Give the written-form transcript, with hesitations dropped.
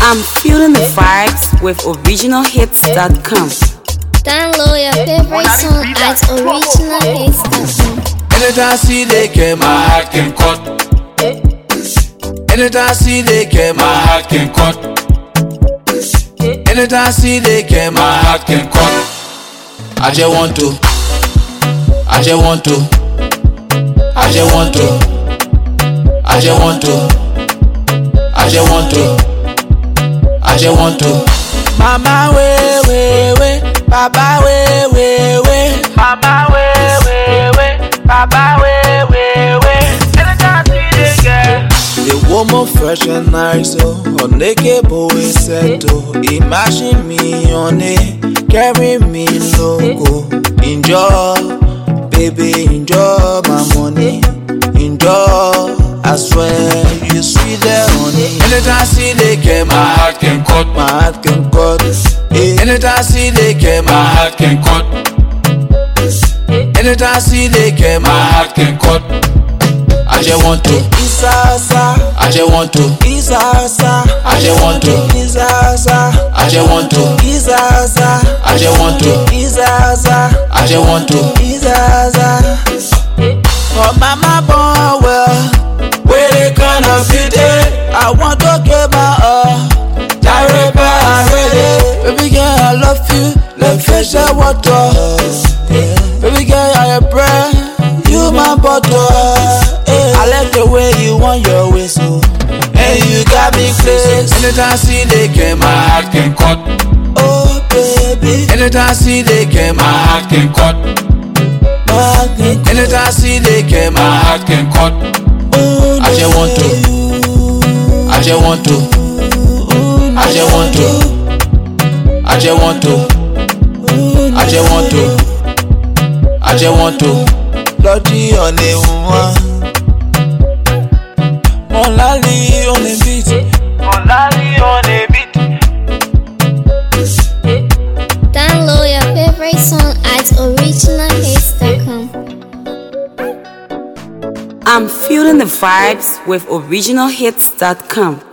I'm feeling the vibes with originalhits.com. Download your favorite song at originalhits.com. Anytime I see they care, my heart can cut. Anytime I see they care, my heart can cut. Anytime I see they care, my heart can cut. I just want to. I just want to. I just want to. I just want to. I just want to. I just want to. Mama way way way, Baba way way way, Mama way way way, Baba way way way. Anytime I see the girl, the woman fresh and nice, oh, naked boy set, oh. Imagine me on it, carry me loco. Enjoy, baby, enjoy my money, enjoy. I swear you sweet there, honey. Anytime I see they care, my heart can cut. My heart can cut. Anytime I see they care, my heart can cut. Anytime I see they care, my heart can cut. I just want to. Isasa. I just want to. Isasa. I just want to. Isasa. I just want to. Isasa. I just want to. Isasa. I just want to. Isasa. Oh mama born well. Where they gonna fit it? I want to get my baby girl, I love you. Let fish and water. Baby girl, I am bread. You my butter. I like the way you want your whistle. And you got me crazy. Anytime I see they care, my heart can cut. Oh baby. Anytime I see they care, my heart can cut. Anytime I see they care, my heart can cut. I just want to. I just want to. I just want to. I just want to. I just want to. I just want to. Lodi on the one. Monlali on the beat. Monlali on the beat. Download your favorite song at originalhits.com. I'm feeling the vibes with originalhits.com.